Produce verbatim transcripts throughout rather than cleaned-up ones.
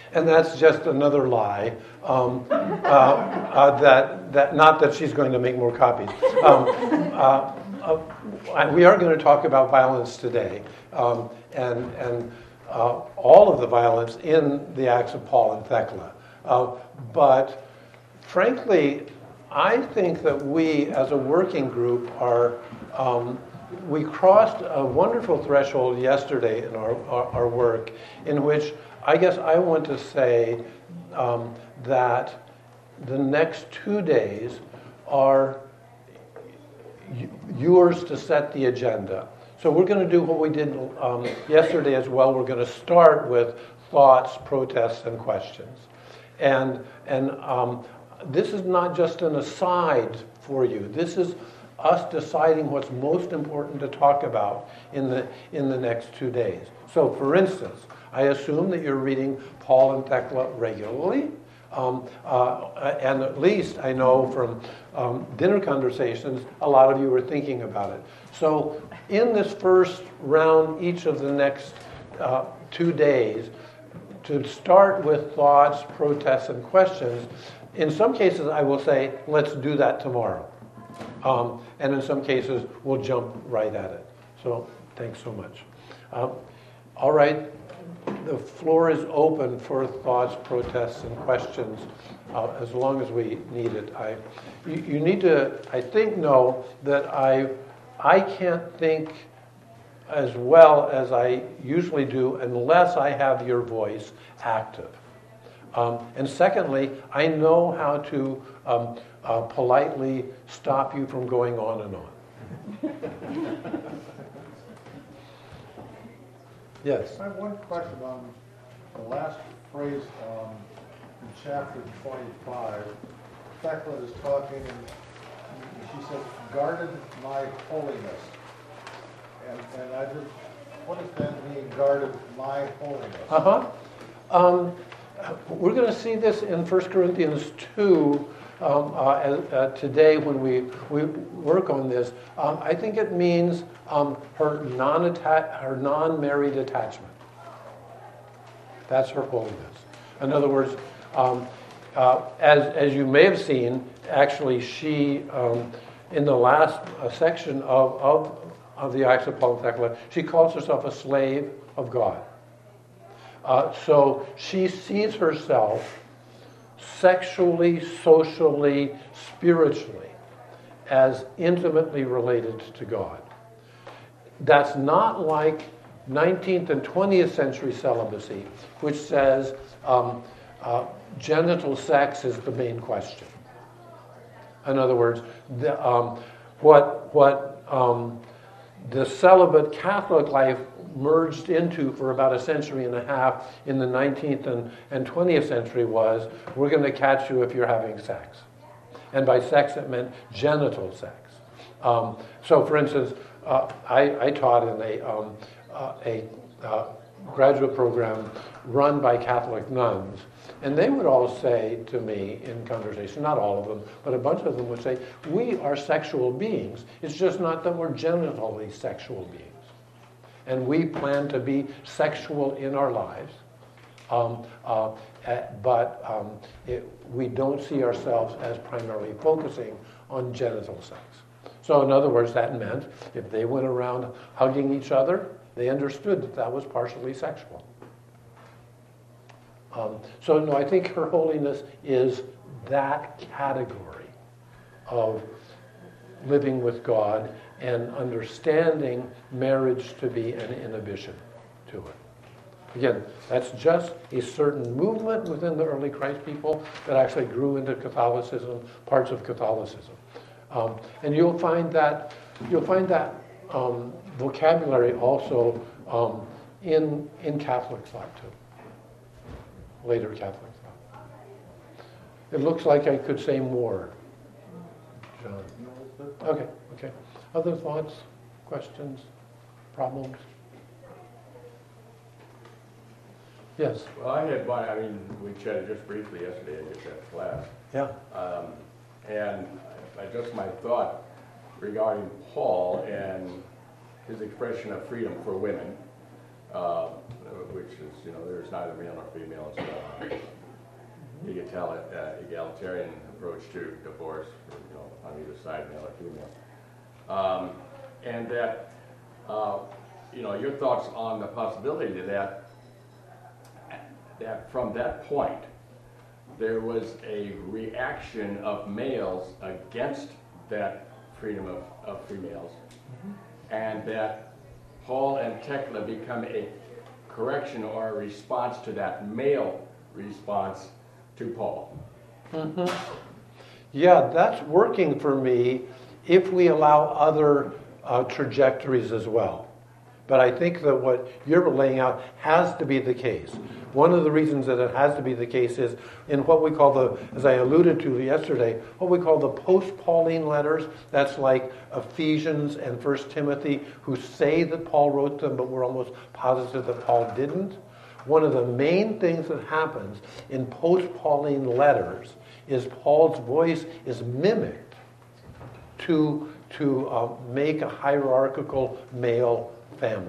And that's just another lie. Um, uh, uh, that that not that she's going to make more copies. Um, uh, uh, we are going to talk about violence today, um, and and uh, all of the violence in the Acts of Paul and Thecla. Uh, but frankly, I think that we, as a working group, are um, we crossed a wonderful threshold yesterday in our, our, our work, in which I guess I want to say um, that the next two days are y- yours to set the agenda. So we're going to do what we did um, yesterday as well. We're going to start with thoughts, protests, and questions. And, and um, this is not just an aside for you. This is us deciding what's most important to talk about in the in the next two days. So, for instance, I assume that you're reading Paul and Thecla regularly, um, uh, and at least I know from um, dinner conversations, a lot of you are thinking about it. So, in this first round, each of the next uh, two days, to start with thoughts, protests, and questions. In some cases, I will say, let's do that tomorrow. Um, and in some cases, we'll jump right at it. So thanks so much. Um, all right, the floor is open for thoughts, protests, and questions uh, as long as we need it. I, you, you need to, I think, know that I, I can't think as well as I usually do unless I have your voice active. Um, and secondly, I know how to um, uh, politely stop you from going on and on. Yes? I have one question on the last phrase um, in chapter twenty-five. Thecla is talking, and she says, guarded my holiness. And, and I just, what does that mean, guarded my holiness? Uh-huh. Um, we're going to see this in First Corinthians two um, uh, uh, today when we, we work on this. Um, I think it means um, her non her non-married attachment. That's her holiness. In other words, um, uh, as as you may have seen, actually, she um, in the last uh, section of of of the Acts of Paul and Thecla, she calls herself a slave of God. Uh, so she sees herself sexually, socially, spiritually as intimately related to God. That's not like nineteenth and twentieth century celibacy, which says um, uh, genital sex is the main question. In other words, the, um, what what um, the celibate Catholic life merged into for about a century and a half in the nineteenth and, and twentieth century was, we're going to catch you if you're having sex. And by sex, it meant genital sex. Um, so, for instance, uh, I, I taught in a, um, uh, a uh, graduate program run by Catholic nuns, and they would all say to me in conversation, not all of them, but a bunch of them would say, we are sexual beings. It's just not that we're genitally sexual beings. And we plan to be sexual in our lives, um, uh, but um, it, we don't see ourselves as primarily focusing on genital sex. So in other words, that meant if they went around hugging each other, they understood that that was partially sexual. Um, so no, I think her holiness is that category of living with God and understanding marriage to be an inhibition to it. Again, that's just a certain movement within the early Christ people that actually grew into Catholicism, parts of Catholicism. Um, and you'll find that you'll find that um, vocabulary also um, in in Catholic thought too. Later Catholic thought. It looks like I could say more, John. Okay, okay. Other thoughts, questions, problems? Yes. Well, I had one. I mean, we chatted just briefly yesterday. I just had class. Yeah. Um, and I just my thought regarding Paul and his expression of freedom for women. Uh, which is, you know, there's neither male nor female and so on. Egatal- uh, egalitarian approach to divorce, for, you know, on either side, male or female. Um, and that, uh, you know, your thoughts on the possibility that, that from that point, there was a reaction of males against that freedom of, of females, mm-hmm. and that Paul and Thecla become a correction or a response to that male response to Paul. Mm-hmm. Yeah, that's working for me if we allow other uh, trajectories as well. But I think that what you're laying out has to be the case. One of the reasons that it has to be the case is in what we call the, as I alluded to yesterday, what we call the post-Pauline letters. That's like Ephesians and First Timothy, who say that Paul wrote them, but we're almost positive that Paul didn't. One of the main things that happens in post-Pauline letters is Paul's voice is mimicked to, to uh, make a hierarchical male family.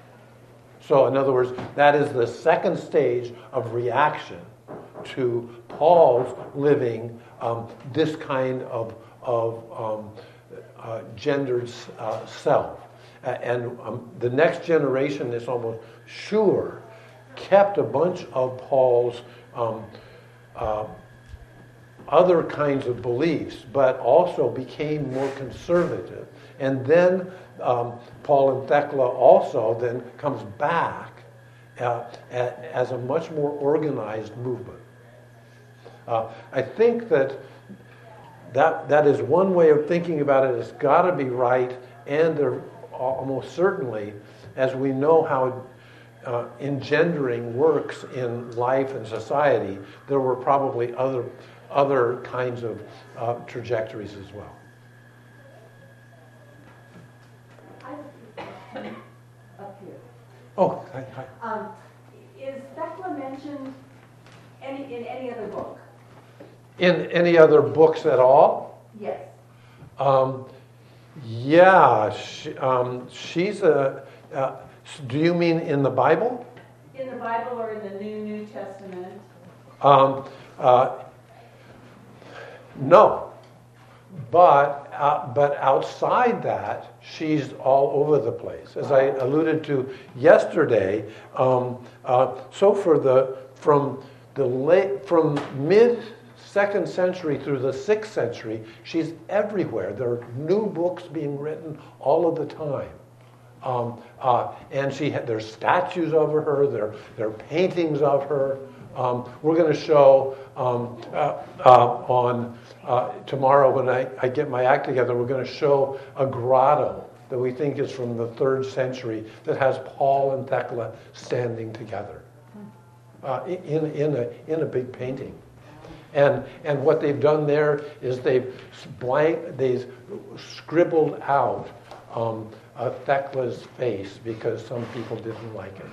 So in other words, that is the second stage of reaction to Paul's living um, this kind of, of um, uh, gendered uh, self. Uh, and um, the next generation is almost sure kept a bunch of Paul's um, uh, other kinds of beliefs, but also became more conservative. And then um, Paul and Thecla also then comes back uh, a, as a much more organized movement. Uh, I think that, that that is one way of thinking about it. It's got to be right, and there almost certainly, as we know how Uh, engendering works in life and society, there were probably other other kinds of uh, trajectories as well. I have a question up here. Oh, hi. hi. Um, is Thecla mentioned any in any other book? In any other books at all? Yes. Um, yeah, she, um, she's a. Uh, Do you mean in the Bible? In the Bible or in the New New Testament? Um, uh, no, but uh, but outside that, she's all over the place. As I alluded to yesterday, um, uh, so for the from the late from mid second century through the sixth century, she's everywhere. There are new books being written all of the time. Um, uh, and she had, there's statues of her, there, there are paintings of her. Um, we're going to show um, uh, uh, on uh, tomorrow when I, I get my act together, we're going to show a grotto that we think is from the third century that has Paul and Thecla standing together uh, in, in, a, in a big painting. And and what they've done there is they've blank, they've scribbled out um, Uh, Thecla's face because some people didn't like it.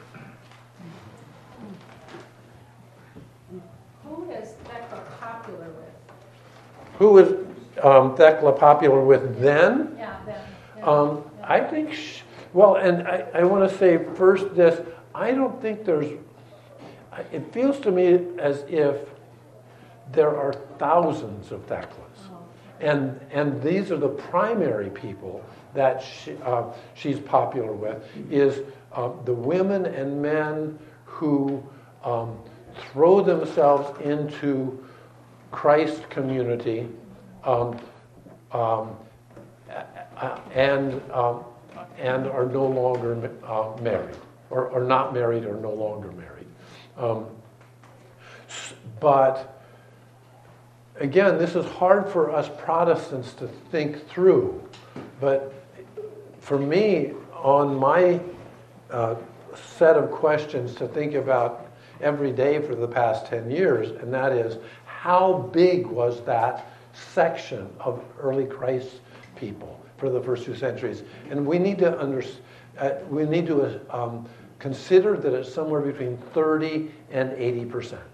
Who is Thecla popular with? Who is um, Thecla popular with then? Yeah, then. Yeah, Um, yeah. I think, she, well, and I, I want to say first this, I don't think there's, it feels to me as if there are thousands of Theclas. Oh. And, and these are the primary people that she, uh, she's popular with, is uh, the women and men who um, throw themselves into Christ's community um, um, and um, and are no longer uh, married, or, or not married or no longer married. Um, but again, this is hard for us Protestants to think through, but for me, on my uh, set of questions to think about every day for the past ten years, and that is, how big was that section of early Christ people for the first two centuries? And we need to under, uh, we need to um, consider that it's somewhere between thirty and eighty percent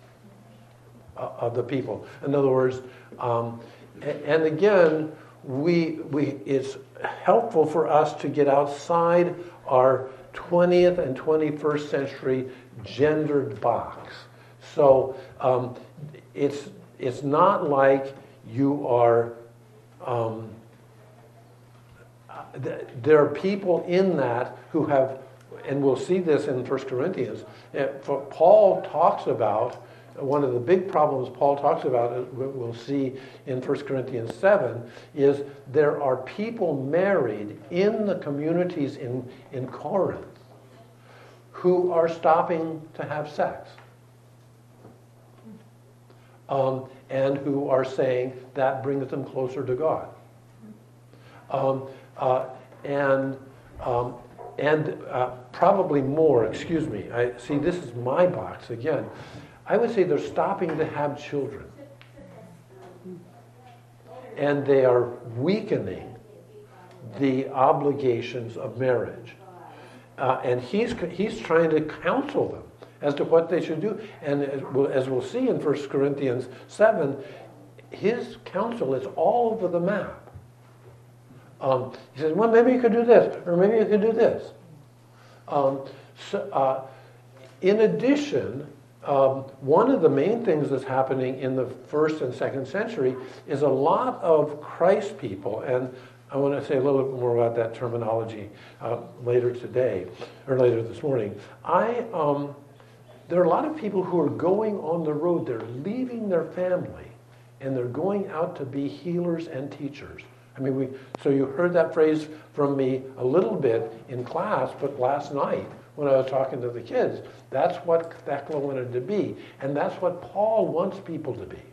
of the people. In other words, um, and again, we we it's helpful for us to get outside our twentieth and twenty-first century gendered box. So um, it's it's not like you are. Um, th- there are people in that who have, and we'll see this in First Corinthians. uh, for- Paul talks about. One of the big problems Paul talks about, uh, we'll see in First Corinthians seven, is there are people married in the communities in, in Corinth who are stopping to have sex. Um, and who are saying that brings them closer to God. Um, uh, and um, and uh, probably more, excuse me. I see this is my box again. I would say they're stopping to have children. And they are weakening the obligations of marriage. Uh, and he's he's trying to counsel them as to what they should do. And as we'll, as we'll see in First Corinthians seven, his counsel is all over the map. Um, he says, well, maybe you could do this, or maybe you could do this. Um, so, uh, in addition, Um, one of the main things that's happening in the first and second century is a lot of Christ people, and I want to say a little bit more about that terminology uh, later today, or later this morning. I um, there are a lot of people who are going on the road. They're leaving their family, and they're going out to be healers and teachers. I mean, we. So you heard that phrase from me a little bit in class, but last night, when I was talking to the kids, that's what Thecla wanted to be. And that's what Paul wants people to be.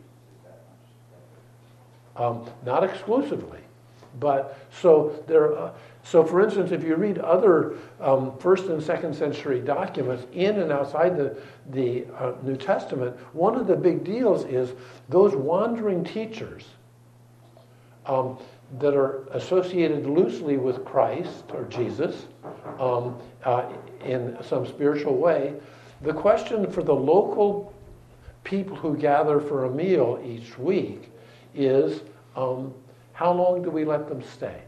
Um, not exclusively. But so there. Uh, so for instance, if you read other um, first and second century documents in and outside the, the uh, New Testament, one of the big deals is those wandering teachers um, that are associated loosely with Christ or Jesus, um, uh, in some spiritual way. The question for the local people who gather for a meal each week is, um, how long do we let them stay?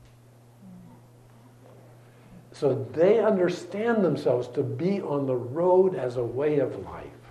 So they understand themselves to be on the road as a way of life.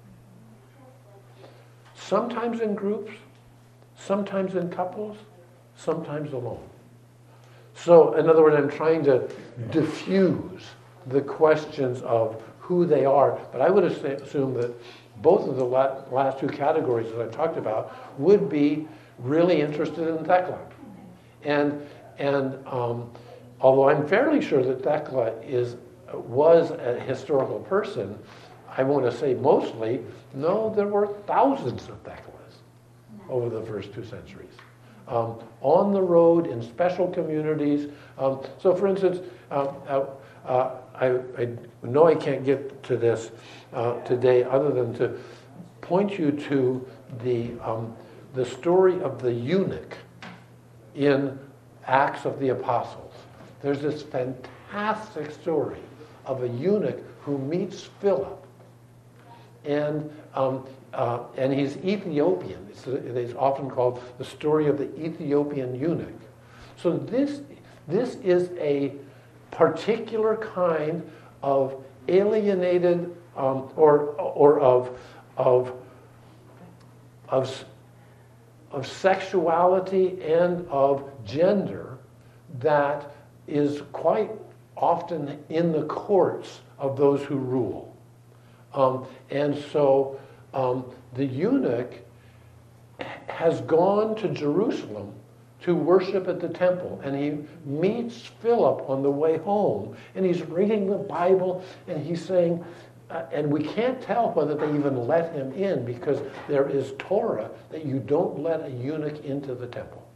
Sometimes in groups, sometimes in couples, sometimes alone. So, in other words, I'm trying to diffuse the questions of who they are, but I would assume that both of the last two categories that I talked about would be really interested in Thecla. And and um, although I'm fairly sure that Thecla is was a historical person, I want to say mostly, no, there were thousands of Theclas over the first two centuries. Um, on the road, in special communities. Um, so, for instance, uh, uh, uh, I, I know I can't get to this uh, today other than to point you to the, um, the story of the eunuch in Acts of the Apostles. There's this fantastic story of a eunuch who meets Philip. And um, uh, and he's Ethiopian. It's, it's often called the story of the Ethiopian eunuch. So this this is a particular kind of alienated um, or or of of of of sexuality and of gender that is quite often in the courts of those who rule. Um, and so um, the eunuch has gone to Jerusalem to worship at the temple, and he meets Philip on the way home, and he's reading the Bible, and he's saying, uh, and we can't tell whether they even let him in, because there is Torah that you don't let a eunuch into the temple.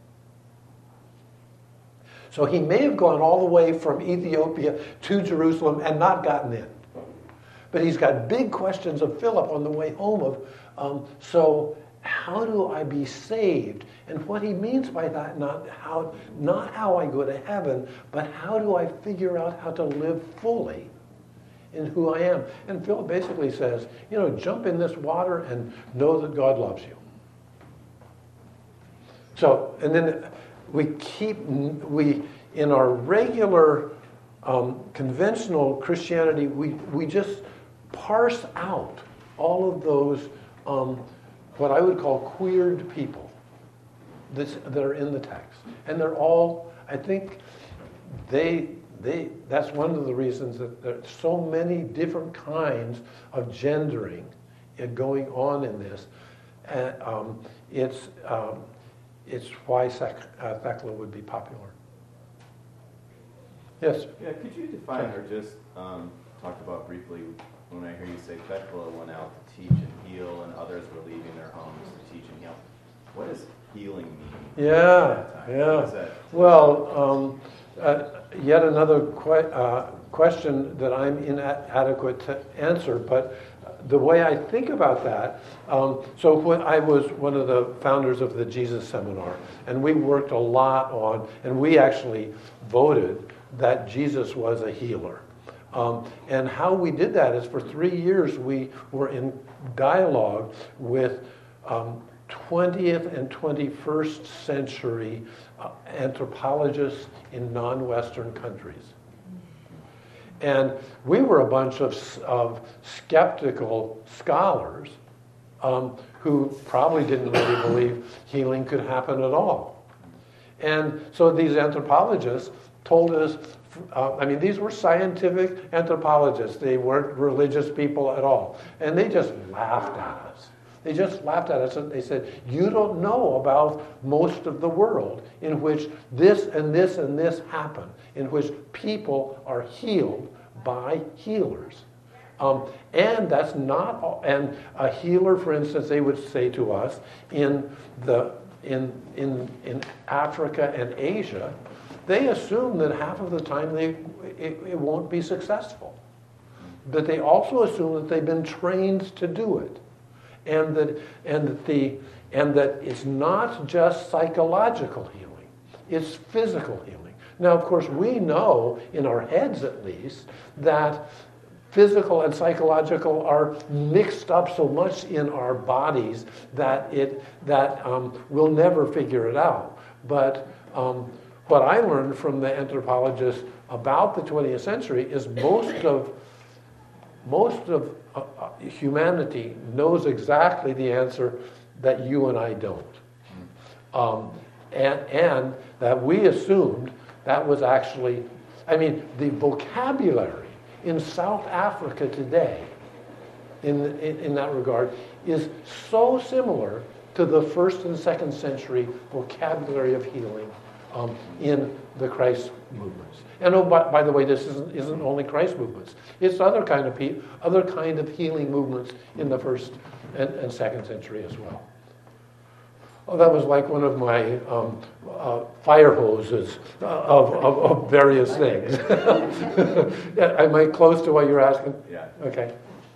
So he may have gone all the way from Ethiopia to Jerusalem and not gotten in. But he's got big questions of Philip on the way home of, um, so how do I be saved? And what he means by that, not how, not how I go to heaven, but how do I figure out how to live fully in who I am? And Philip basically says, you know, jump in this water and know that God loves you. So, and then we keep, we, in our regular um, conventional Christianity, we, we just parse out all of those, um, what I would call queered people this, that are in the text. And they're all, I think, they, they, that's one of the reasons that there's so many different kinds of gendering going on in this. And um, it's, um, it's why Sec, uh, Thecla would be popular. Yes? Yeah, could you define or just um, talk about briefly when I hear you say Thecla went out to teach and heal and others were leaving their homes to teach and heal. What does healing mean? Yeah, What yeah. is that? Well, um, uh, yet another que- uh, question that I'm inadequate to answer, but the way I think about that, um, so when I was one of the founders of the Jesus Seminar, and we worked a lot on, and we actually voted that Jesus was a healer. Um, and how we did that is for three years we were in dialogue with um, twentieth and twenty-first century uh, anthropologists in non-Western countries. And we were a bunch of, of skeptical scholars um, who probably didn't really believe healing could happen at all. And so these anthropologists told us, uh, I mean, these were scientific anthropologists. They weren't religious people at all. And they just laughed at us. They just laughed at us and they said, you don't know about most of the world in which this and this and this happen, in which people are healed by healers. Um, and that's not all, and a healer, for instance, they would say to us, in the in in in Africa and Asia, they assume that half of the time they it, it won't be successful. But they also assume that they've been trained to do it. And that and that the and that it's not just psychological healing, it's physical healing. Now, of course, we know in our heads at least that physical and psychological are mixed up so much in our bodies that it that um, we'll never figure it out. But um, what I learned from the anthropologists about the twentieth century is most of most of uh, humanity knows exactly the answer that you and I don't. Um, and, and that we assumed that was actually, I mean, the vocabulary in South Africa today, in, in, in that regard, is so similar to the first and second century vocabulary of healing um, in the Christ movements. And oh, by, by the way, this isn't, isn't only Christ movements. It's other kind of pe- other kind of healing movements in the first and, and second century as well. Oh, that was like one of my um, uh, fire hoses uh, of, of, of various things. Yeah, am I close to what you're asking? Yeah. Okay.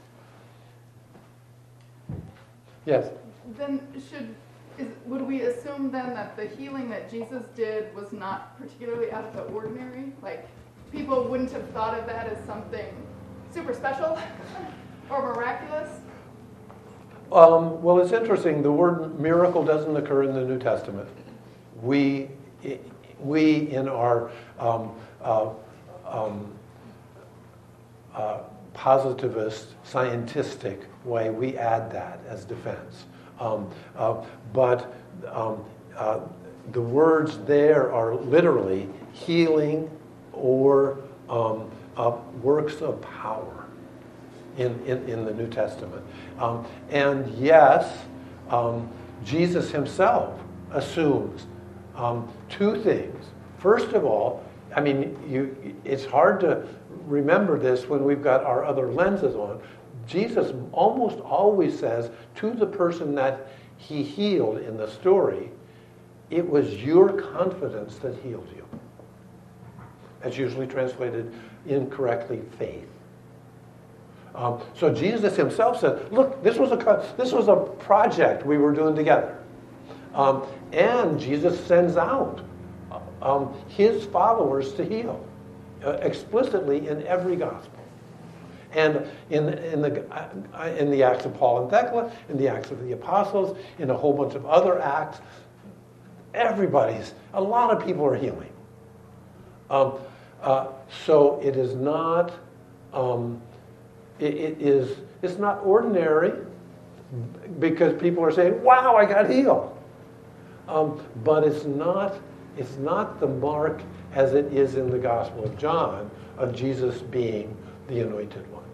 Yes. Then should is, would we assume then that the healing that Jesus did was not particularly out of the ordinary? Like, people wouldn't have thought of that as something super special or miraculous? Um, well, it's interesting. The word miracle doesn't occur in the New Testament. We, we in our um, uh, um, uh, positivist, scientistic way, we add that as defense. Um, uh, but um, uh, the words there are literally healing or um, uh, works of power in, in, in the New Testament. Um, and yes, um, Jesus himself assumes um, two things. First of all, I mean, you, it's hard to remember this when we've got our other lenses on. Jesus almost always says to the person that he healed in the story, it was your confidence that healed you. That's usually translated incorrectly, faith. Um, so Jesus himself said, look, this was a this was a project we were doing together. Um, and Jesus sends out um, his followers to heal, uh, explicitly in every gospel. And in, in, the, in the Acts of Paul and Thecla, in the Acts of the Apostles, in a whole bunch of other Acts, everybody's, a lot of people are healing. Um, Uh, so it is not, um, it, it is, it's not ordinary because people are saying, wow, I got healed. Um, but it's not, it's not the mark as it is in the Gospel of John of Jesus being the anointed one.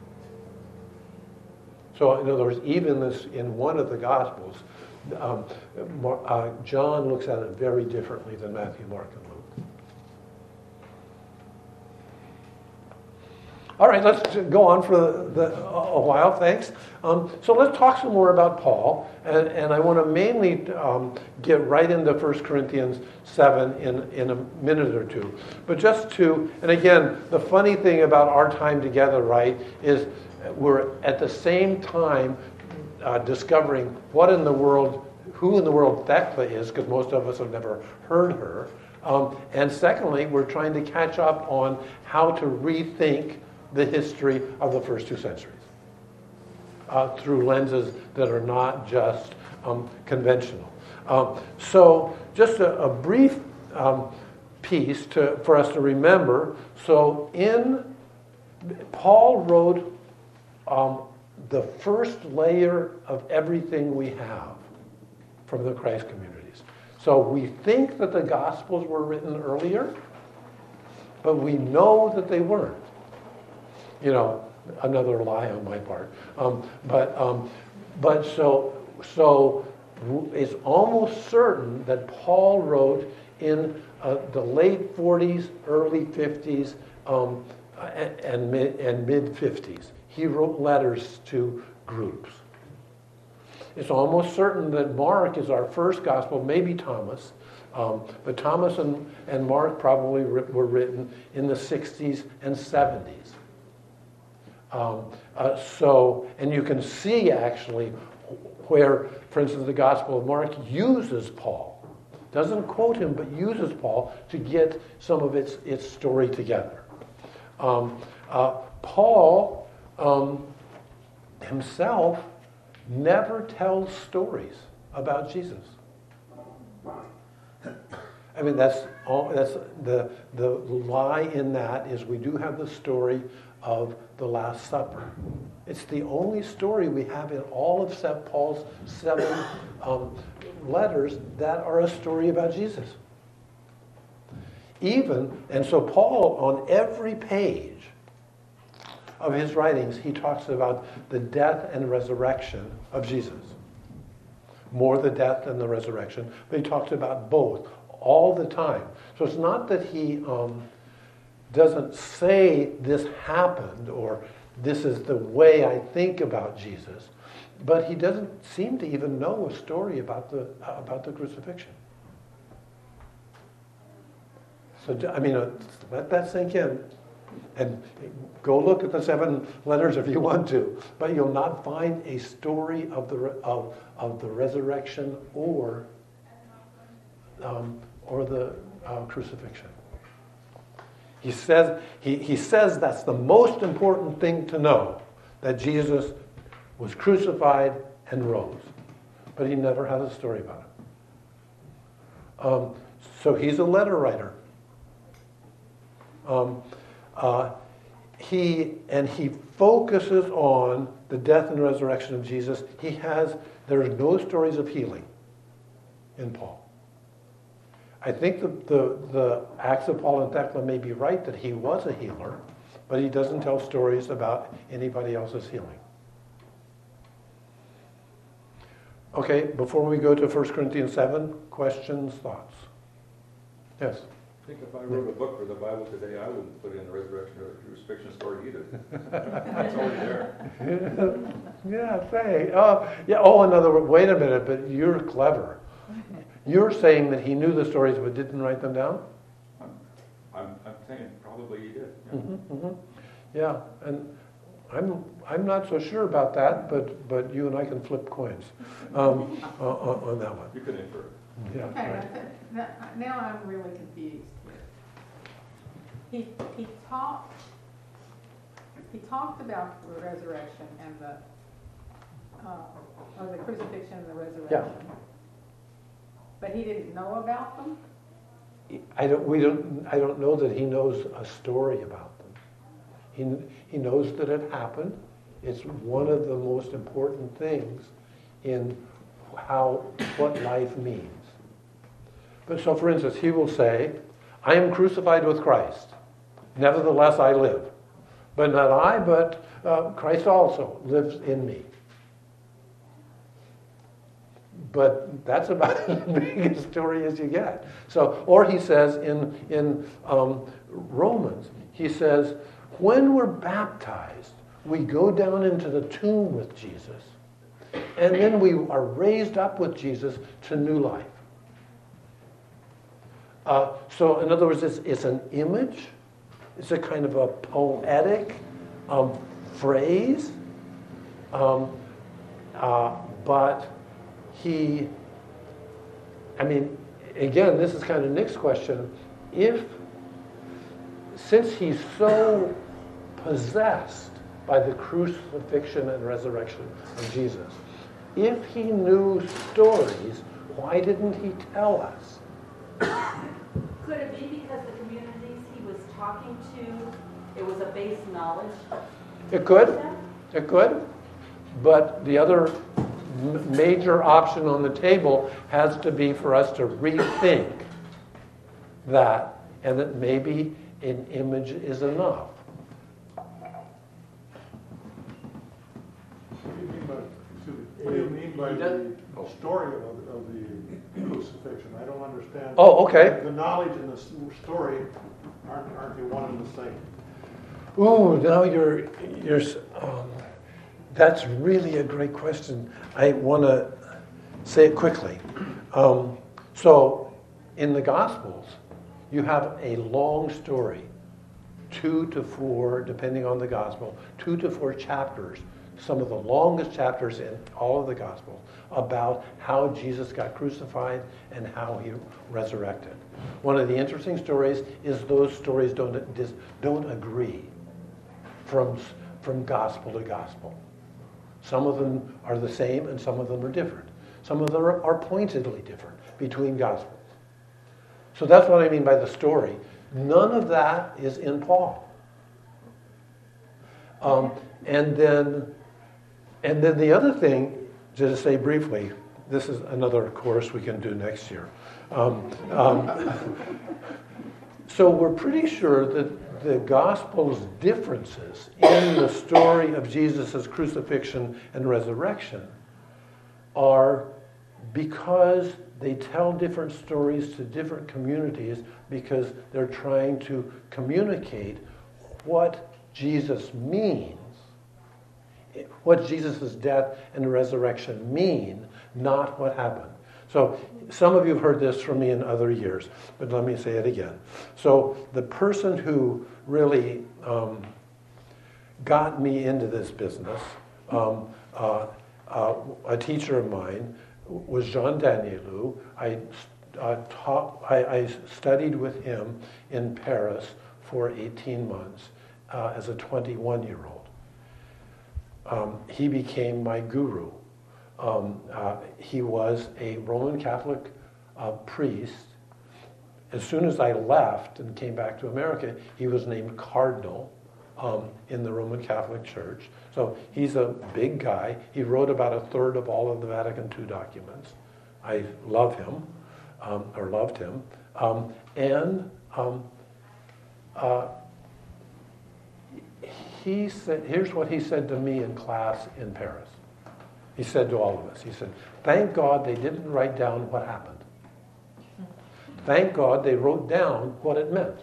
So in other words, even this in one of the Gospels, um, uh, John looks at it very differently than Matthew, Mark, and Luke. All right, let's go on for the, the, a while, thanks. Um, so let's talk some more about Paul, and, and I want to mainly um, get right into First Corinthians seven in, in a minute or two. But just to, and again, the funny thing about our time together, right, is we're at the same time uh, discovering what in the world, who in the world Thecla is, because most of us have never heard her. Um, and secondly, we're trying to catch up on how to rethink the history of the first two centuries uh, through lenses that are not just um, conventional. Um, so just a, a brief um, piece to, for us to remember. So in, Paul wrote um, the first layer of everything we have from the Christ communities. So we think that the Gospels were written earlier, but we know that they weren't. You know, another lie on my part. Um, but um, but so so it's almost certain that Paul wrote in uh, the late forties, early fifties, um, and, and mid and mid fifties. He wrote letters to groups. It's almost certain that Mark is our first gospel, maybe Thomas. Um, but Thomas and, and Mark probably were written in the sixties and seventies. Um, uh, so, and you can see actually where, for instance, the Gospel of Mark uses Paul. Doesn't quote him, but uses Paul to get some of its, its story together. Um, uh, Paul um, himself never tells stories about Jesus. I mean, that's all. That's the the lie in that is we do have the story of the Last Supper. It's the only story we have in all of Saint Paul's seven um, letters that are a story about Jesus. Even, and so Paul, on every page of his writings, he talks about the death and resurrection of Jesus. More the death than the resurrection, but he talks about both all the time. So it's not that he um, doesn't say this happened or this is the way I think about Jesus, but he doesn't seem to even know a story about the uh, about the crucifixion. So I mean, uh, let that sink in, and go look at the seven letters if you want to, but you'll not find a story of the of of the resurrection or um, or the uh, crucifixion. He says, he, he says that's the most important thing to know, that Jesus was crucified and rose. But he never has a story about it. Um, so he's a letter writer. Um, uh, he and he focuses on the death and resurrection of Jesus. He has, there are no stories of healing in Paul. I think the, the, the Acts of Paul and Thecla may be right that he was a healer, but he doesn't tell stories about anybody else's healing. Okay, before we go to First Corinthians seven, questions, thoughts? Yes? I think if I wrote a book for the Bible today, I wouldn't put in the resurrection or crucifixion story either. It's already there. Yeah, say. Oh, yeah. Oh, another word. Wait a minute, but you're clever. You're saying that he knew the stories but didn't write them down? I'm, I'm, I'm saying probably he did. Yeah. Mm-hmm, mm-hmm. Yeah, and I'm I'm not so sure about that, but but you and I can flip coins um, on, on that one. You could infer it. Yeah. Okay, Right. I think- that- now I'm really confused here. He, he talked, he talked about the resurrection and the, uh, or the crucifixion and the resurrection. Yeah. But he didn't know about them? I don't, we don't, I don't know that he knows a story about them. He, he knows that it happened. It's one of the most important things in how, what life means. But so, for instance, he will say, I am crucified with Christ. Nevertheless, I live. But not I, but uh, Christ also lives in me. But that's about as big a story as you get. So, or he says in, in um, Romans, he says, when we're baptized, we go down into the tomb with Jesus, and then we are raised up with Jesus to new life. Uh, so, in other words, it's, it's an image. It's a kind of a poetic um, phrase. Um, uh, but he, I mean, again, this is kind of Nick's question. If, since he's so possessed by the crucifixion and resurrection of Jesus, if he knew stories, why didn't he tell us? Could it be because the communities he was talking to, it was a base knowledge? It could. It could. But the other m- major option on the table has to be for us to rethink that, and that maybe an image is enough. What do you mean by the story of, of the crucifixion? I don't understand. Oh, okay. The knowledge and the s- story aren't, aren't they one and the same? Ooh, now you're, you're, s- um, that's really a great question. I want to say it quickly. Um, so, in the Gospels, you have a long story, two to four, depending on the Gospel, two to four chapters, some of the longest chapters in all of the Gospels, about how Jesus got crucified and how he resurrected. One of the interesting stories is those stories don't, dis, don't agree from, from gospel to gospel. Some of them are the same and some of them are different. Some of them are, are pointedly different between gospels. So that's what I mean by the story. None of that is in Paul. Um, and then and then the other thing, to say briefly, this is another course we can do next year. Um, um, so we're pretty sure that the Gospel's differences in the story of Jesus' crucifixion and resurrection are because they tell different stories to different communities because they're trying to communicate what Jesus means, what Jesus' death and resurrection mean, not what happened. So some of you have heard this from me in other years, but let me say it again. So the person who really um, got me into this business, um, uh, uh, a teacher of mine, was Jean Danielou. I, uh, taught, I, I studied with him in Paris for eighteen months uh, as a twenty-one-year-old. Um, he became my guru. Um, uh, he was a Roman Catholic uh, priest. As soon as I left and came back to America, he was named cardinal um, in the Roman Catholic Church. So he's a big guy. He wrote about a third of all of the Vatican Two documents. I love him, um, or loved him. Um, and um, uh, he said, here's what he said to me in class in Paris. He said to all of us, he said, thank God they didn't write down what happened. Thank God they wrote down what it meant.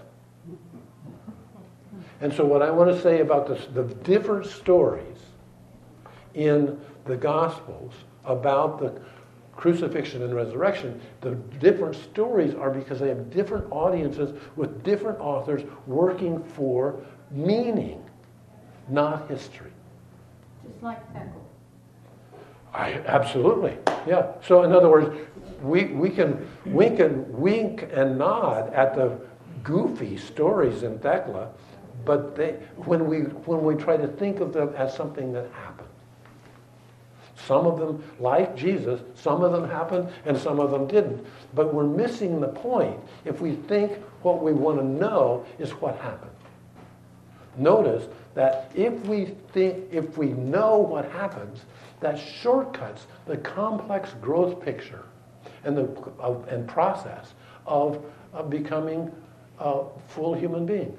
And so what I want to say about this, the different stories in the Gospels about the crucifixion and resurrection, the different stories are because they have different audiences with different authors working for meaning, not history. Just like Heckle. I, absolutely, yeah. So in other words, we, we can we can wink and nod at the goofy stories in Thecla, but they, when we when we try to think of them as something that happened. Some of them, like Jesus, some of them happened and some of them didn't. But we're missing the point if we think what we want to know is what happened. Notice that if we think, if we know what happens, that shortcuts the complex growth picture and the of, and process of, of becoming uh, full human beings.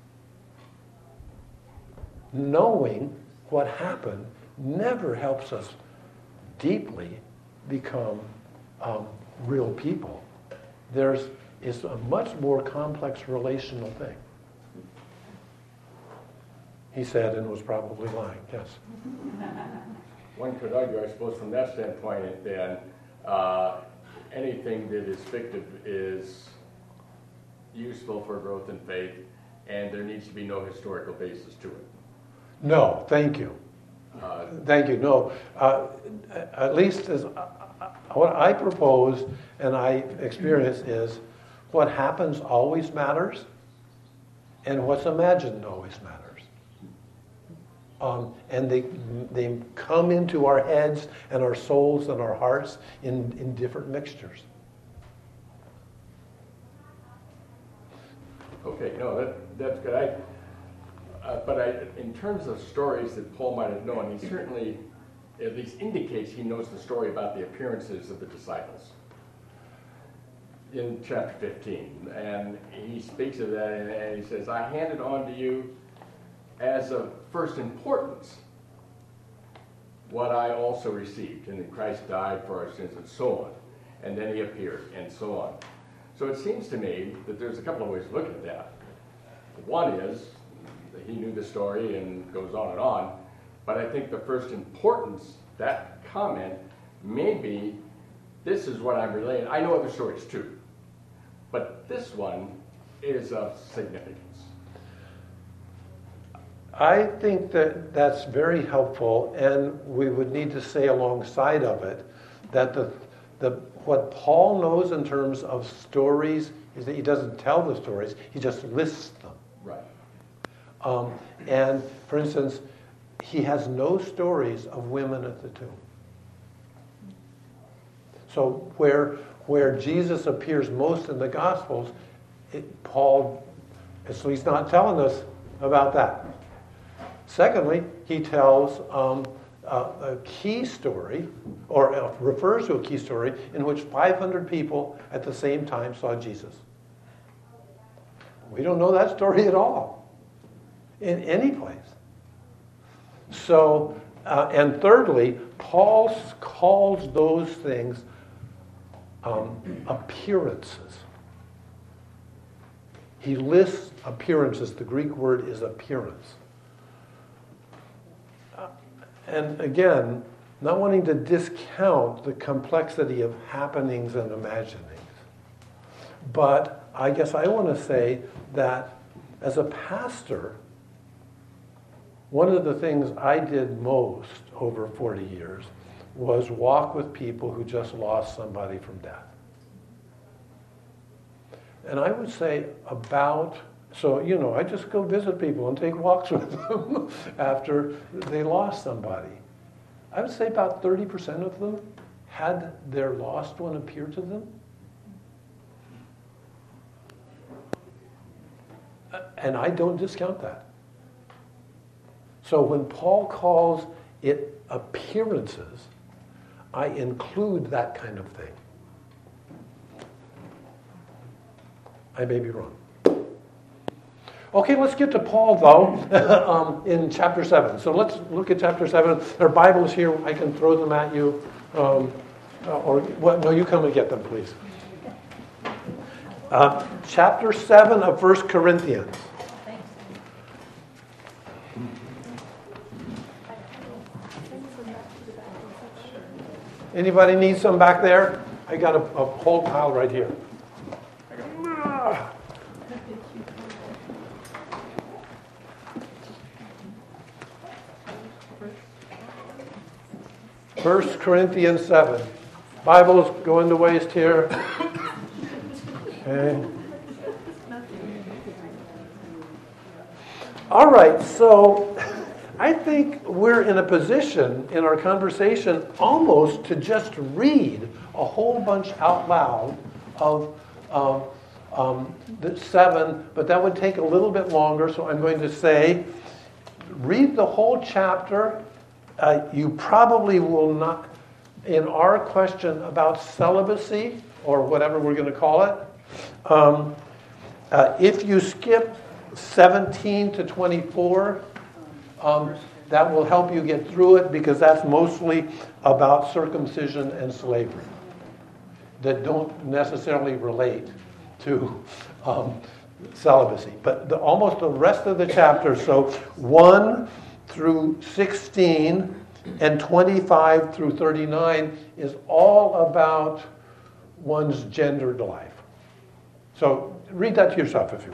Knowing what happened never helps us deeply become um, real people. There's is a much more complex relational thing. He said, and was probably lying. Yes. One could argue, I suppose, from that standpoint, then uh, anything that is fictive is useful for growth in faith, and there needs to be no historical basis to it. No, thank you. Uh, Thank you. No, uh, at least as uh, what I propose and I experience is what happens always matters, and what's imagined always matters. Um, and they they come into our heads and our souls and our hearts in, in different mixtures. Okay, no, that that's good. I, uh, but I, in terms of stories that Paul might have known, he certainly at least indicates he knows the story about the appearances of the disciples in chapter fifteen, and he speaks of that, and, and he says, "I handed on to you as of first importance what I also received, and that Christ died for our sins," and so on. And then he appeared, and so on. So it seems to me that there's a couple of ways to look at that. One is that he knew the story and goes on and on, but I think the first importance, that comment, may be, this is what I'm relaying. I know other stories too, but this one is of significance. I think that that's very helpful, and we would need to say alongside of it that the the what Paul knows in terms of stories is that he doesn't tell the stories, he just lists them. Right. Um, and, for instance, he has no stories of women at the tomb. So where where Jesus appears most in the Gospels, it, Paul, at least not telling us about that. Secondly, he tells um, uh, a key story, or uh, refers to a key story, in which five hundred people at the same time saw Jesus. We don't know that story at all, in any place. So, uh, and thirdly, Paul calls those things um, appearances. He lists appearances. The Greek word is appearance. And again, not wanting to discount the complexity of happenings and imaginings. But I guess I want to say that as a pastor, one of the things I did most over forty years was walk with people who just lost somebody from death. And I would say about, so, you know, I just go visit people and take walks with them after they lost somebody. I would say about thirty percent of them had their lost one appear to them. And I don't discount that. So when Paul calls it appearances, I include that kind of thing. I may be wrong. Okay, let's get to Paul, though, um, in chapter seven. So let's look at chapter seven. There are Bibles here. I can throw them at you. Um, or, well, no, you come and get them, please. Uh, chapter seven of First Corinthians. Anybody need some back there? I got a, a whole pile right here. First Corinthians seven. Bibles go in the waist here. Okay. All right, so I think we're in a position in our conversation almost to just read a whole bunch out loud of um, um, the seven, but that would take a little bit longer, so I'm going to say, read the whole chapter. Uh, you probably will not, in our question about celibacy, or whatever we're going to call it, um, uh, if you skip seventeen to twenty-four, um, that will help you get through it, because that's mostly about circumcision and slavery that don't necessarily relate to um, celibacy. But the, almost the rest of the chapter, so one through sixteen and twenty-five through thirty-nine, is all about one's gendered life. So read that to yourself if you would.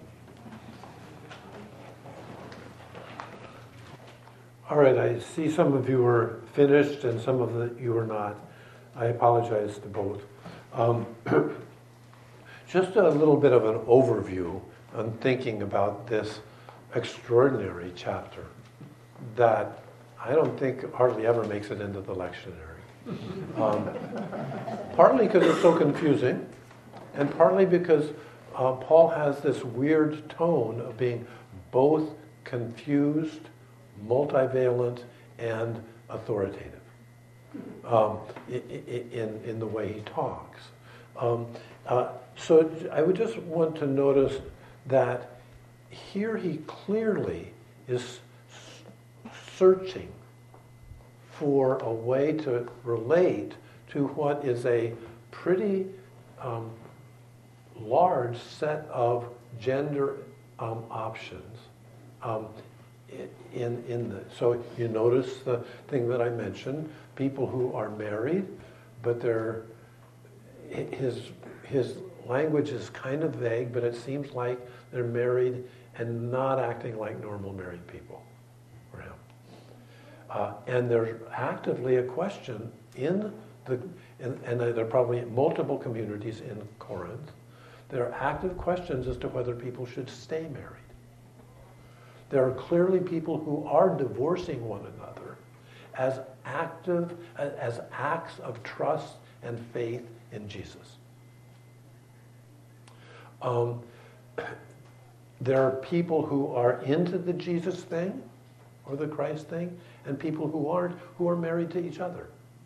All right, I see some of you are finished and some of the, you are not. I apologize to both. Um, just a little bit of an overview on thinking about this extraordinary chapter that I don't think hardly ever makes it into the lectionary. Um, partly because it's so confusing, and partly because uh, Paul has this weird tone of being both confused, multivalent, and authoritative um, in, in the way he talks. Um, uh, so I would just want to notice that here he clearly is searching for a way to relate to what is a pretty um, large set of gender um, options. Um, in in the so you notice the thing that I mentioned: people who are married, but they're his his language is kind of vague, but it seems like they're married and not acting like normal married people for him. Uh, and there's actively a question in the, in, and there are probably multiple communities in Corinth, there are active questions as to whether people should stay married. There are clearly people who are divorcing one another as active, as acts of trust and faith in Jesus. Um, there are people who are into the Jesus thing or the Christ thing, and people who aren't, who are married to each other.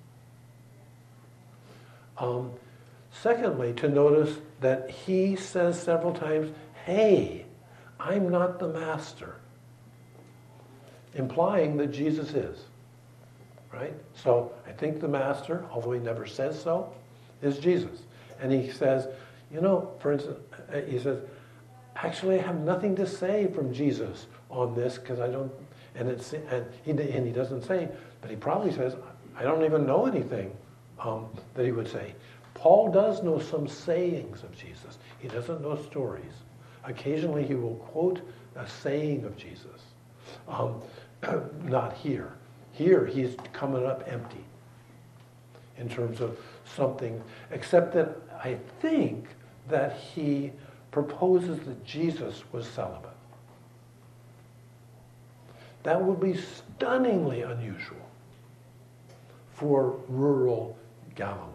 Um, secondly, to notice that he says several times, hey, I'm not the master, implying that Jesus is, right? So I think the master, although he never says so, is Jesus. And he says, you know, for instance, he says, actually I have nothing to say from Jesus on this because I don't, and it's and he and he doesn't say, but he probably says, I don't even know anything um, that he would say. Paul does know some sayings of Jesus. He doesn't know stories. Occasionally he will quote a saying of Jesus. Um, not here. Here he's coming up empty in terms of something, except that I think that he proposes that Jesus was celibate. That would be stunningly unusual for rural Galilee.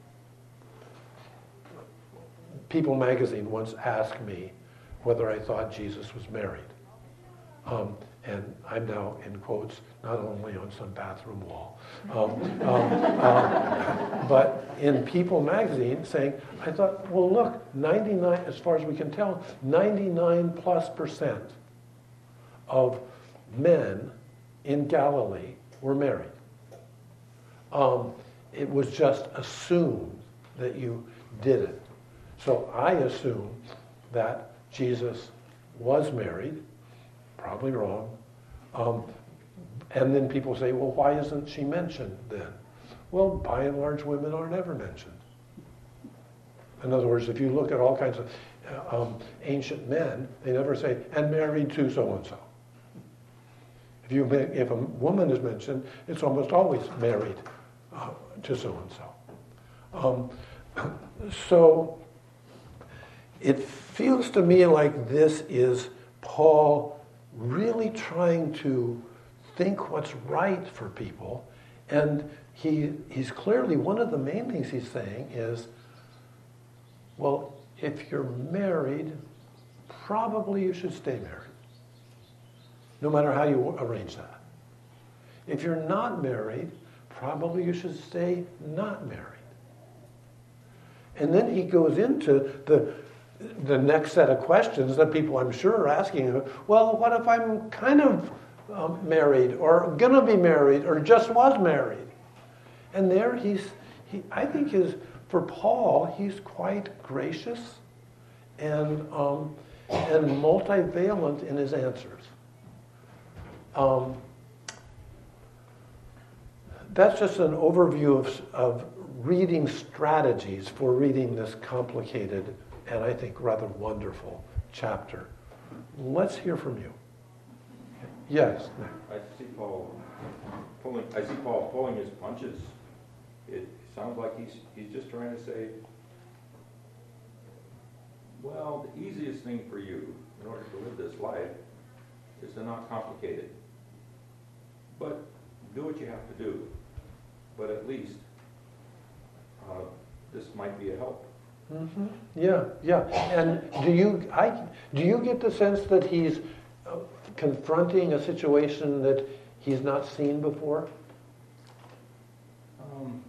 People magazine once asked me whether I thought Jesus was married. Um, and I'm now in quotes, not only on some bathroom wall, um, um, uh, but in People magazine saying, I thought, well look, ninety-nine, as far as we can tell, ninety-nine plus percent of men in Galilee were married. Um, it was just assumed that you did it. So I assume that Jesus was married, probably wrong. Um, and then people say, well, why isn't she mentioned then? Well, by and large, women are never mentioned. In other words, if you look at all kinds of uh, um, ancient men, they never say, and married to so-and-so. If, you, if a woman is mentioned, it's almost always married uh, to so-and-so. Um, so it feels to me like this is Paul really trying to think what's right for people. And he he's clearly, one of the main things he's saying is, well, if you're married, probably you should stay married, no matter how you arrange that. If you're not married, probably you should stay not married. And then he goes into the the next set of questions that people, I'm sure, are asking him. Well, what if I'm kind of um, married, or gonna be married, or just was married? And there he's, he, I think is, for Paul, he's quite gracious and um, and multivalent in his answers. Um, that's just an overview of, of reading strategies for reading this complicated and I think rather wonderful chapter. Let's hear from you. Yes, Nick. I see Paul pulling, I see Paul pulling his punches. It sounds like he's, he's just trying to say, well, the easiest thing for you in order to live this life is to not complicate it. But do what you have to do. But at least uh, this might be a help. Mm-hmm. Yeah, yeah. And do you, I, do you get the sense that he's uh, confronting a situation that he's not seen before? Um,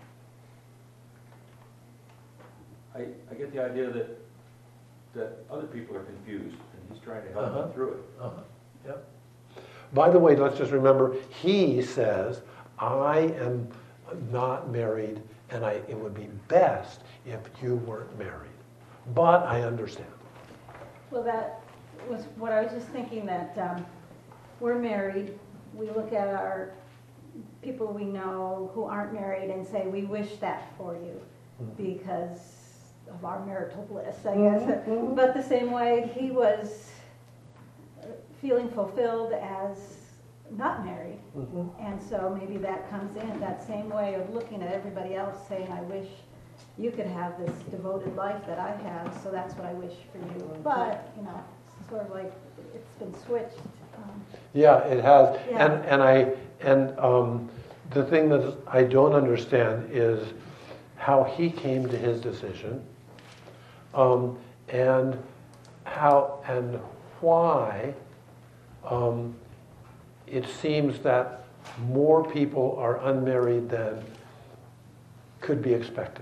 I, I get the idea that that other people are confused, and he's trying to help Uh-huh. them through it. Uh-huh. Yep. By the way, let's just remember, he says, I am not married, and I, it would be best if you weren't married. But I understand. Well, that was what I was just thinking, that um, we're married. We look at our people we know who aren't married and say, we wish that for you because of our marital bliss, I guess. Mm-hmm. But the same way, he was feeling fulfilled as not married. Mm-hmm. And so maybe that comes in, that same way of looking at everybody else saying, I wish you could have this devoted life that I have, so that's what I wish for you. But, you know, it's sort of like it's been switched. Um, Yeah, it has. Yeah. And and I and um, the thing that I don't understand is how he came to his decision, um, and how and why um, it seems that more people are unmarried than could be expected.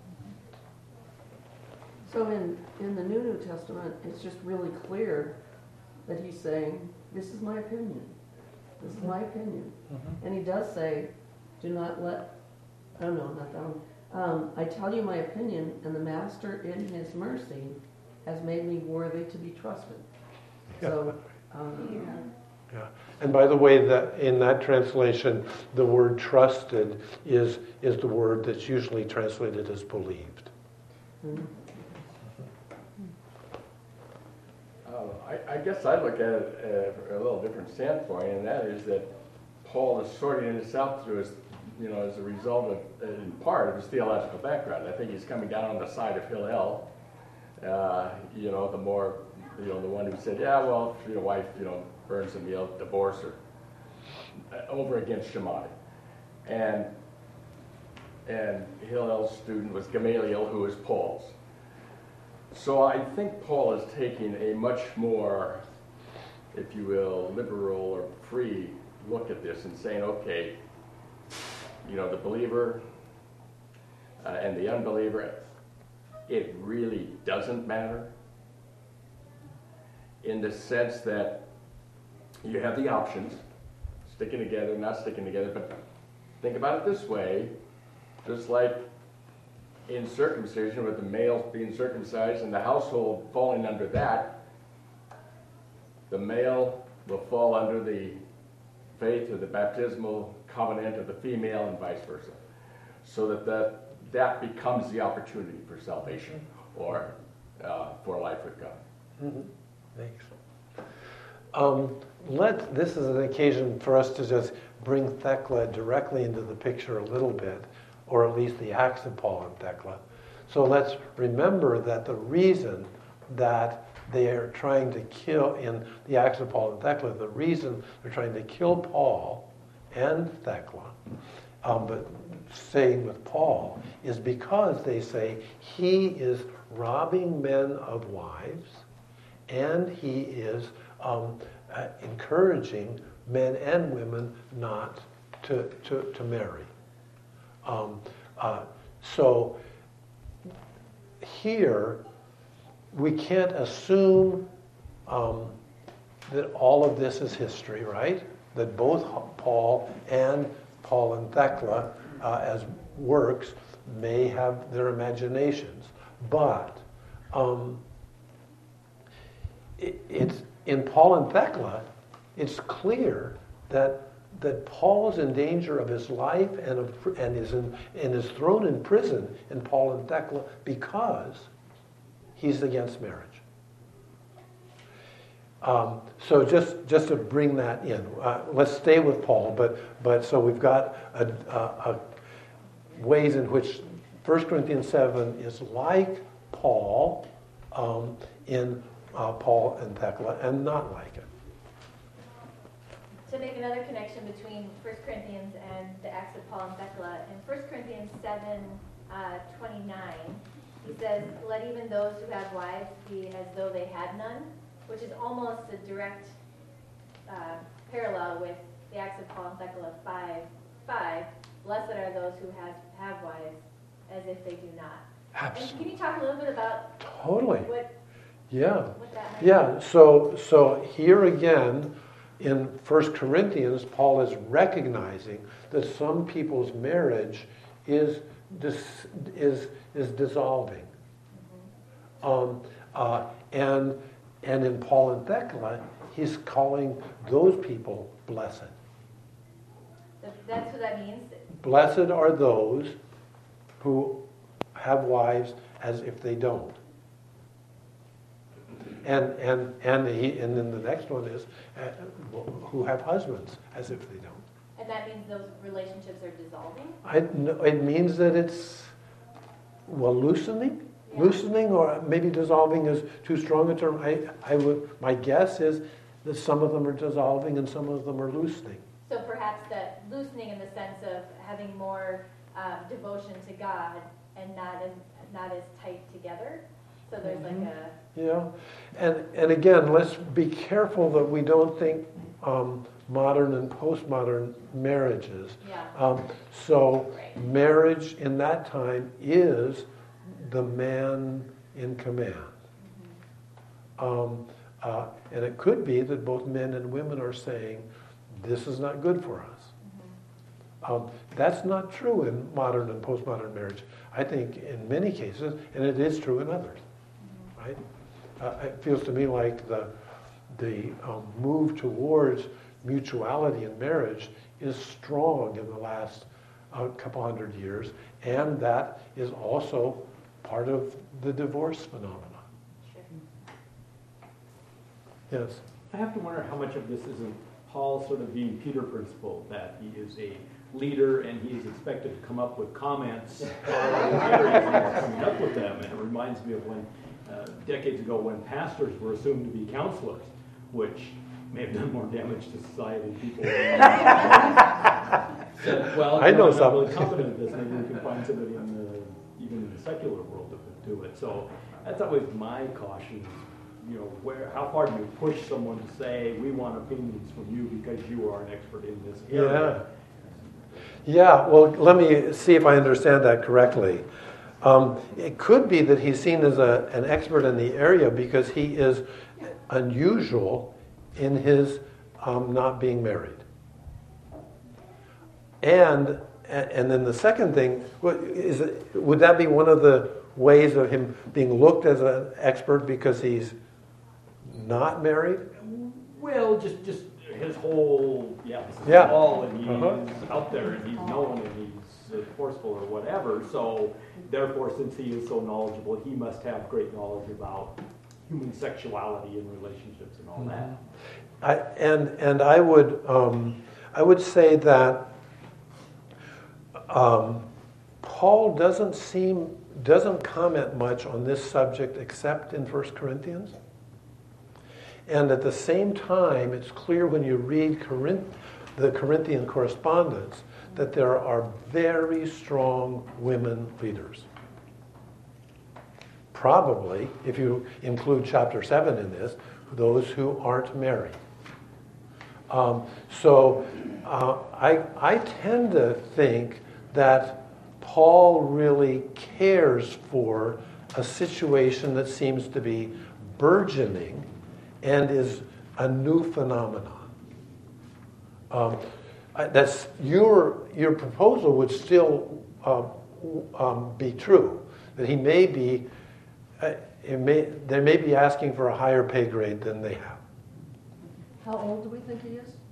So in, in the New New Testament, it's just really clear that he's saying, this is my opinion. This is my opinion. Mm-hmm. And he does say, do not let, oh no, not that one. Um, I tell you my opinion, and the Master in his mercy has made me worthy to be trusted. So, um, Yeah. And by the way, that in that translation, the word trusted is is the word that's usually translated as believed. mm-hmm. Uh, I, I guess I look at it uh, from a little different standpoint, and that is that Paul is sorting this out through his, you know, as a result of, uh, in part, of his theological background. I think he's coming down on the side of Hillel, uh, you know, the more, you know, the one who said, yeah, well, if your wife, you know, burns a meal, divorce her, uh, over against Shammai. And, and Hillel's student was Gamaliel, who was Paul's. So I think Paul is taking a much more, if you will, liberal or free look at this and saying, okay, you know, the believer uh, and the unbeliever, it really doesn't matter in the sense that you have the options, sticking together, not sticking together, but think about it this way, just like in circumcision, with the males being circumcised and the household falling under that, the male will fall under the faith or the baptismal covenant of the female and vice versa. So that that, that becomes the opportunity for salvation or uh, for life with God. Mm-hmm. Thanks. Um, let, this is an occasion for us to just bring Thecla directly into the picture a little bit, or at least the acts of Paul and Thecla. So let's remember that the reason that they are trying to kill, in the Acts of Paul and Thecla, the reason they're trying to kill Paul and Thecla, um, but staying with Paul, is because they say he is robbing men of wives, and he is um, uh, encouraging men and women not to, to, to marry. Um, uh, so here, we can't assume um, that all of this is history, right? That both Paul and Paul and Thecla, uh, as works, may have their imaginations. But um, it, it's in Paul and Thecla, it's clear that that Paul is in danger of his life and of, and is in, and is thrown in prison in Paul and Thecla because he's against marriage. Um, so just just to bring that in, uh, let's stay with Paul. But but so we've got a, a, a ways in which First Corinthians seven is like Paul um, in uh, Paul and Thecla, and not like it. To make another connection between First Corinthians and the Acts of Paul and Thecla, in First Corinthians seven twenty-nine, he says, "Let even those who have wives be as though they had none," which is almost a direct uh, parallel with the Acts of Paul and Thecla five five. "Blessed are those who have, have wives as if they do not." Absolutely. And can you talk a little bit about Totally. what, Yeah. what that might Yeah. So so here again, in First Corinthians, Paul is recognizing that some people's marriage is dis, is is dissolving, um, uh, and and in Paul and Thecla, he's calling those people blessed. That's what that means? Blessed are those who have wives as if they don't. And and and he and then the next one is uh, who have husbands as if they don't. And that means those relationships are dissolving? I, no, it means that it's well loosening, yeah. loosening, or maybe dissolving is too strong a term. I I would my guess is that some of them are dissolving and some of them are loosening. So perhaps that loosening in the sense of having more um, devotion to God and not as not as tight together. So there's mm-hmm. like a yeah, and and again, let's be careful that we don't think um, modern and postmodern marriages. Yeah. Um, so right. marriage in that time is the man in command, mm-hmm. um, uh, and it could be that both men and women are saying, "This is not good for us." Mm-hmm. Um, that's not true in modern and postmodern marriage. I think in many cases, and it is true in others. Right? Uh, it feels to me like the the um, move towards mutuality in marriage is strong in the last uh, couple hundred years, and that is also part of the divorce phenomenon. Sure. Yes. I have to wonder how much of this isn't Paul sort of being Peter principle, that he is a leader and he is expected to come up with comments and coming up with them. And it reminds me of when uh, decades ago when pastors were assumed to be counselors, which may have done more damage to society than people said, well, I know I'm not some. really confident in this, maybe we can find somebody in the, even in the secular world that could do it. So that's always my caution. You know, where, how far do you push someone to say, we want opinions from you because you are an expert in this area? Yeah. Yeah, well, let me see if I understand that correctly. Um, it could be that he's seen as a, an expert in the area because he is unusual in his um, not being married. And and then the second thing, is it, would that be one of the ways of him being looked as an expert because he's not married? Well, just just his whole, yeah, this is Yeah. Paul, and he's Uh-huh. out there, and he's known, and he's uh, forceful or whatever, so therefore, since he is so knowledgeable, he must have great knowledge about human sexuality and relationships and all Mm-hmm. that. I, and and I would um, I would say that um, Paul doesn't seem doesn't comment much on this subject except in First Corinthians. and at the same time, it's clear when you read Corinth, the Corinthian correspondence that there are very strong women leaders. Probably, if you include chapter seven in this, those who aren't married. Um, so uh, I, I tend to think that Paul really cares for a situation that seems to be burgeoning and is a new phenomenon. Um, that's your your proposal would still uh, um, be true, that he may be uh, it may they may be asking for a higher pay grade than they have. How old do we think he is?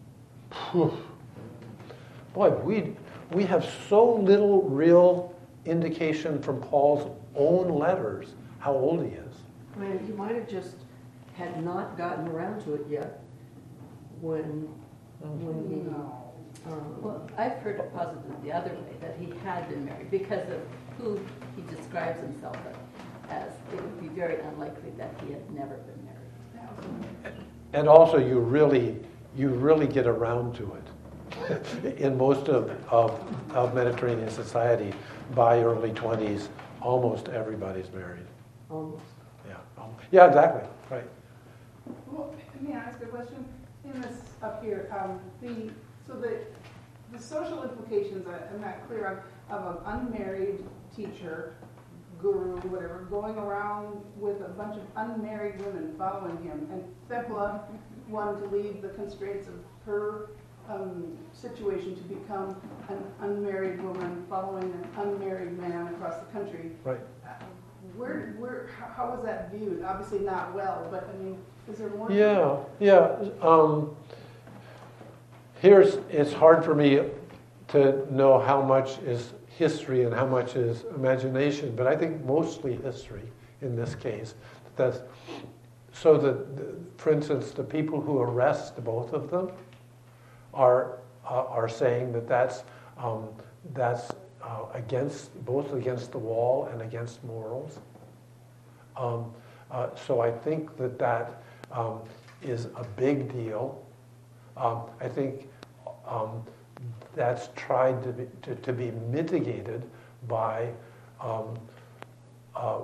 Boy, we we have so little real indication from Paul's own letters how old he is. I mean, he might have just had not gotten around to it yet when when he. Um, Well, I've heard it posited the other way, that he had been married because of who he describes himself as. It would be very unlikely that he had never been married. And also, you really you really get around to it. In most of, of, of Mediterranean society, by early twenties, almost everybody's married. almost. Yeah, um, yeah, exactly, right. Well, may I ask a question? In this up here, um, the so the the social implications I, I'm not clear on of an unmarried teacher, guru, whatever, going around with a bunch of unmarried women following him, and Thecla wanted to leave the constraints of her um, situation to become an unmarried woman following an unmarried man across the country. Right. Uh, Where, where, how, how was that viewed? Obviously not well, but I mean, is there more? Yeah, yeah. Um, here's, it's hard for me to know how much is history and how much is imagination, but I think mostly history in this case. That's, so that, for instance, the people who arrest both of them are uh, are saying that that's um, that's uh, against both against the wall and against morals. Um, uh, so I think that that um, is a big deal. Um, I think um, that's tried to be, to, to be mitigated by um, uh,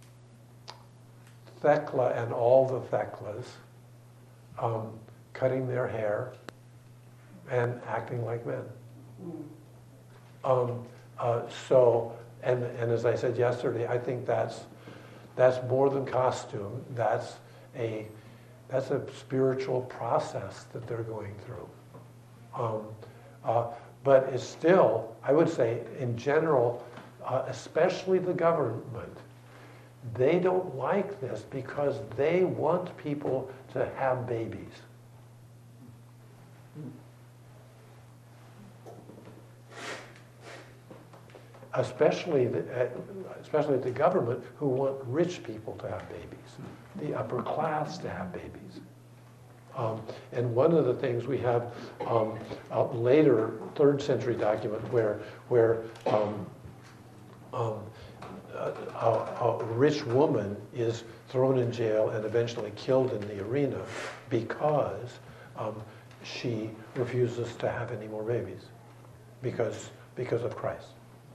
Thecla and all the Theclas um, cutting their hair and acting like men. Um, uh, so, and and as I said yesterday, I think that's that's more than costume. That's a that's a spiritual process that they're going through. Um, uh, but it's still, I would say, in general, uh, especially the government, they don't like this because they want people to have babies. Especially the, uh, especially the government, who want rich people to have babies, the upper class to have babies. Um, and one of the things we have um, a later third century document where where um, um, a, a, a rich woman is thrown in jail and eventually killed in the arena because um, she refuses to have any more babies because because of Christ.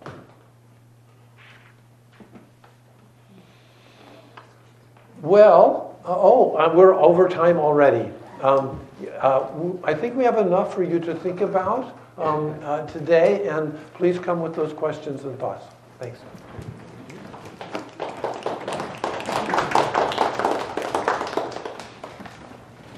Well, uh, oh, uh, we're over time already. Um, uh, w- I think we have enough for you to think about um, uh, today, and please come with those questions and thoughts. Thanks.